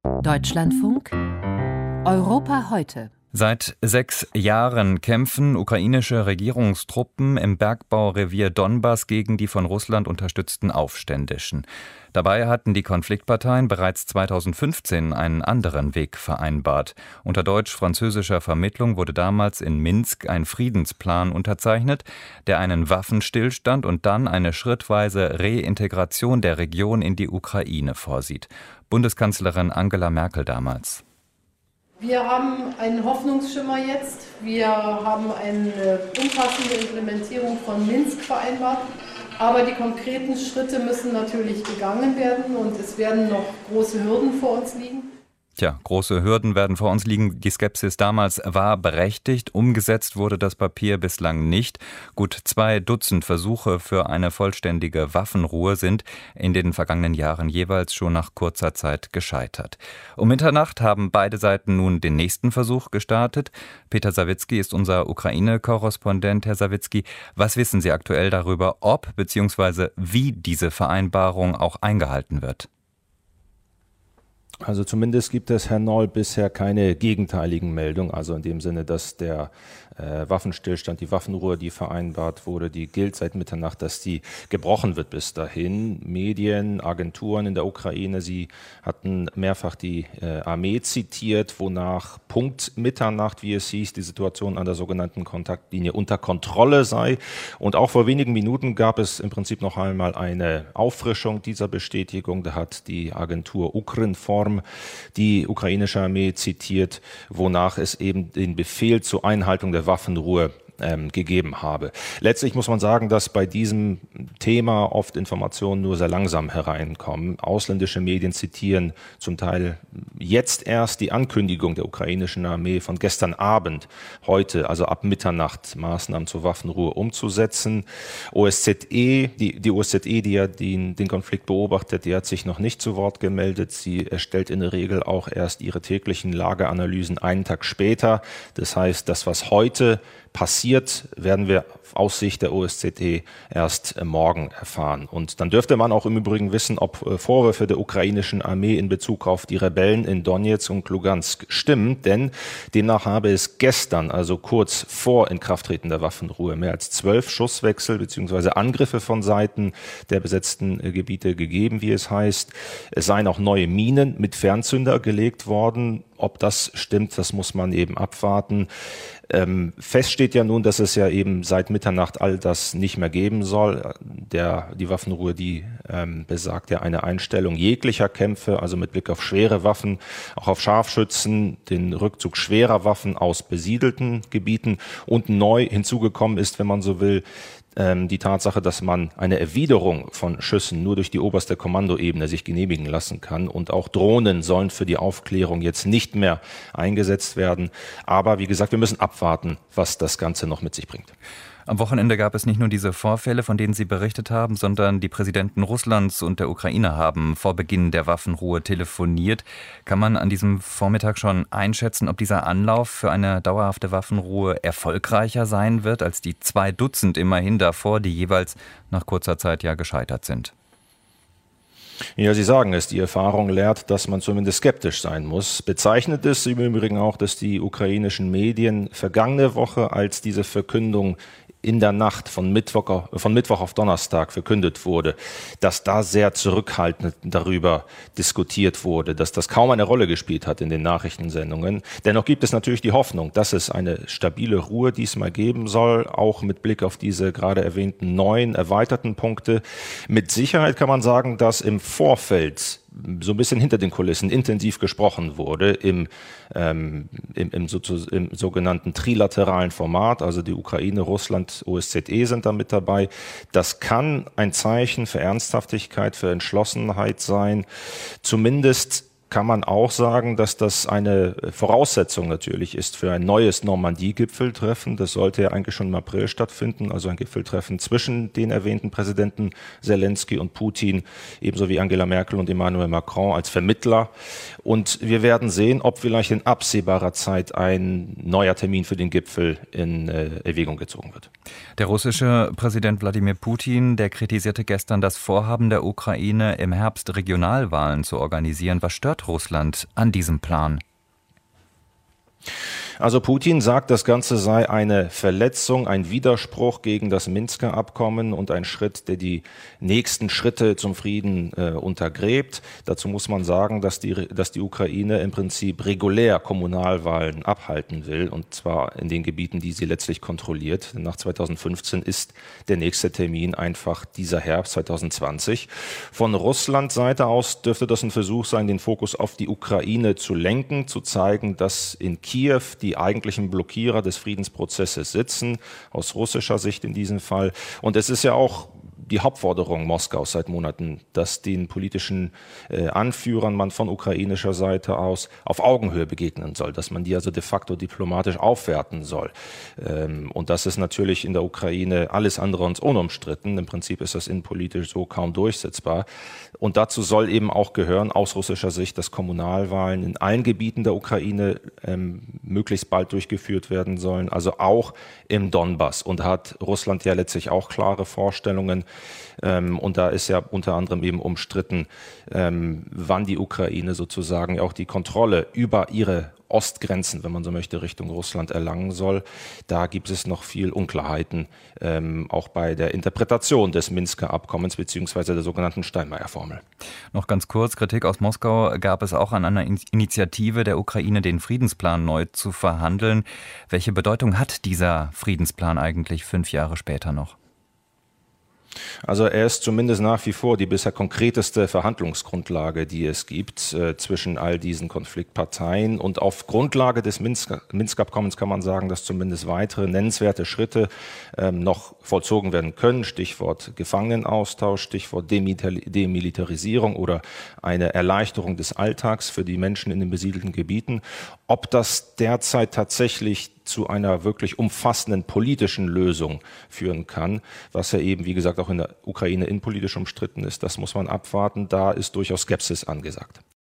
Deutschlandfunk Europa heute. Seit 6 Jahren kämpfen ukrainische Regierungstruppen im Bergbaurevier Donbass gegen die von Russland unterstützten Aufständischen. Dabei hatten die Konfliktparteien bereits 2015 einen anderen Weg vereinbart. Unter deutsch-französischer Vermittlung wurde damals in Minsk ein Friedensplan unterzeichnet, der einen Waffenstillstand und dann eine schrittweise Reintegration der Region in die Ukraine vorsieht. Bundeskanzlerin Angela Merkel damals. Wir haben einen Hoffnungsschimmer jetzt. Wir haben eine umfassende Implementierung von Minsk vereinbart. Aber die konkreten Schritte müssen natürlich gegangen werden und es werden noch große Hürden vor uns liegen. Tja, große Hürden werden vor uns liegen. Die Skepsis damals war berechtigt. Umgesetzt wurde das Papier bislang nicht. Gut 2 Dutzend Versuche für eine vollständige Waffenruhe sind in den vergangenen Jahren jeweils schon nach kurzer Zeit gescheitert. Um Mitternacht haben beide Seiten nun den nächsten Versuch gestartet. Peter Sawicki ist unser Ukraine-Korrespondent. Herr Sawicki, was wissen Sie aktuell darüber, ob bzw. wie diese Vereinbarung auch eingehalten wird? Also zumindest gibt es, Herr Noll, bisher keine gegenteiligen Meldungen, also in dem Sinne, dass der Waffenstillstand, die Waffenruhe, die vereinbart wurde, die gilt seit Mitternacht, dass die gebrochen wird bis dahin. Medien, Agenturen in der Ukraine, sie hatten mehrfach die Armee zitiert, wonach Punkt Mitternacht, wie es hieß, die Situation an der sogenannten Kontaktlinie unter Kontrolle sei. Und auch vor wenigen Minuten gab es im Prinzip noch einmal eine Auffrischung dieser Bestätigung. Da hat die Agentur Ukrinform die ukrainische Armee zitiert, wonach es eben den Befehl zur Einhaltung der Waffenruhe gegeben habe. Letztlich muss man sagen, dass bei diesem Thema oft Informationen nur sehr langsam hereinkommen. Ausländische Medien zitieren zum Teil jetzt erst die Ankündigung der ukrainischen Armee von gestern Abend, heute, also ab Mitternacht, Maßnahmen zur Waffenruhe umzusetzen. Die OSZE, die ja den Konflikt beobachtet, die hat sich noch nicht zu Wort gemeldet. Sie erstellt in der Regel auch erst ihre täglichen Lageanalysen einen Tag später. Das heißt, das, was heute passiert, werden wir aus Sicht der OSZE erst morgen erfahren. Und dann dürfte man auch im Übrigen wissen, ob Vorwürfe der ukrainischen Armee in Bezug auf die Rebellen in Donetsk und Lugansk stimmen. Denn demnach habe es gestern, also kurz vor Inkrafttreten der Waffenruhe, mehr als 12 Schusswechsel bzw. Angriffe von Seiten der besetzten Gebiete gegeben, wie es heißt. Es seien auch neue Minen mit Fernzünder gelegt worden. Ob das stimmt, das muss man eben abwarten. Fest steht ja nun, dass es ja eben seit Mitternacht all das nicht mehr geben soll. Die Waffenruhe, die besagt ja eine Einstellung jeglicher Kämpfe, also mit Blick auf schwere Waffen, auch auf Scharfschützen, den Rückzug schwerer Waffen aus besiedelten Gebieten. Und neu hinzugekommen ist, wenn man so will, die Tatsache, dass man eine Erwiderung von Schüssen nur durch die oberste Kommandoebene sich genehmigen lassen kann. Und auch Drohnen sollen für die Aufklärung jetzt nicht mehr eingesetzt werden. Aber wie gesagt, wir müssen abwarten, was das Ganze noch mit sich bringt. Am Wochenende gab es nicht nur diese Vorfälle, von denen Sie berichtet haben, sondern die Präsidenten Russlands und der Ukraine haben vor Beginn der Waffenruhe telefoniert. Kann man an diesem Vormittag schon einschätzen, ob dieser Anlauf für eine dauerhafte Waffenruhe erfolgreicher sein wird als die 2 Dutzend immerhin davor, die jeweils nach kurzer Zeit ja gescheitert sind? Ja, Sie sagen es, die Erfahrung lehrt, dass man zumindest skeptisch sein muss. Bezeichnet ist im Übrigen auch, dass die ukrainischen Medien vergangene Woche, als diese Verkündung in der Nacht von Mittwoch auf Donnerstag verkündet wurde, dass da sehr zurückhaltend darüber diskutiert wurde, dass das kaum eine Rolle gespielt hat in den Nachrichtensendungen. Dennoch gibt es natürlich die Hoffnung, dass es eine stabile Ruhe diesmal geben soll, auch mit Blick auf diese gerade erwähnten neuen, erweiterten Punkte. Mit Sicherheit kann man sagen, dass im Vorfeld so ein bisschen hinter den Kulissen intensiv gesprochen wurde im sogenannten trilateralen Format, also die Ukraine, Russland, OSZE sind da mit dabei. Das kann ein Zeichen für Ernsthaftigkeit, für Entschlossenheit sein. Zumindest kann man auch sagen, dass das eine Voraussetzung natürlich ist für ein neues Normandie-Gipfeltreffen. Das sollte ja eigentlich schon im April stattfinden, also ein Gipfeltreffen zwischen den erwähnten Präsidenten Zelensky und Putin, ebenso wie Angela Merkel und Emmanuel Macron als Vermittler. Und wir werden sehen, ob vielleicht in absehbarer Zeit ein neuer Termin für den Gipfel in Erwägung gezogen wird. Der russische Präsident Wladimir Putin, der kritisierte gestern das Vorhaben der Ukraine, im Herbst Regionalwahlen zu organisieren. Was stört zerstört Russland an diesem Plan? Also Putin sagt, das Ganze sei eine Verletzung, ein Widerspruch gegen das Minsker Abkommen und ein Schritt, der die nächsten Schritte zum Frieden untergräbt. Dazu muss man sagen, dass die Ukraine im Prinzip regulär Kommunalwahlen abhalten will, und zwar in den Gebieten, die sie letztlich kontrolliert. Nach 2015 ist der nächste Termin einfach dieser Herbst 2020. Von Russlands Seite aus dürfte das ein Versuch sein, den Fokus auf die Ukraine zu lenken, zu zeigen, dass in Kiew die eigentlichen Blockierer des Friedensprozesses sitzen, aus russischer Sicht in diesem Fall. Und es ist ja auch die Hauptforderung Moskaus seit Monaten, dass den politischen Anführern man von ukrainischer Seite aus auf Augenhöhe begegnen soll, dass man die also de facto diplomatisch aufwerten soll. Und das ist natürlich in der Ukraine alles andere als unumstritten. Im Prinzip ist das innenpolitisch so kaum durchsetzbar. Und dazu soll eben auch gehören, aus russischer Sicht, dass Kommunalwahlen in allen Gebieten der Ukraine möglichst bald durchgeführt werden sollen, also auch im Donbass. Und hat Russland ja letztlich auch klare Vorstellungen. Und da ist ja unter anderem eben umstritten, wann die Ukraine sozusagen auch die Kontrolle über ihre Ostgrenzen, wenn man so möchte, Richtung Russland erlangen soll. Da gibt es noch viel Unklarheiten, auch bei der Interpretation des Minsker Abkommens bzw. der sogenannten Steinmeier-Formel. Noch ganz kurz, Kritik aus Moskau gab es auch an einer Initiative der Ukraine, den Friedensplan neu zu verhandeln. Welche Bedeutung hat dieser Friedensplan eigentlich 5 Jahre später noch? Also er ist zumindest nach wie vor die bisher konkreteste Verhandlungsgrundlage, die es gibt zwischen all diesen Konfliktparteien. Und auf Grundlage des Minsk-Abkommens kann man sagen, dass zumindest weitere nennenswerte Schritte noch vollzogen werden können. Stichwort Gefangenenaustausch, Stichwort Demilitarisierung oder eine Erleichterung des Alltags für die Menschen in den besiedelten Gebieten. Ob das derzeit tatsächlich zu einer wirklich umfassenden politischen Lösung führen kann, was ja eben, wie gesagt, auch in der Ukraine innenpolitisch umstritten ist, das muss man abwarten. Da ist durchaus Skepsis angesagt.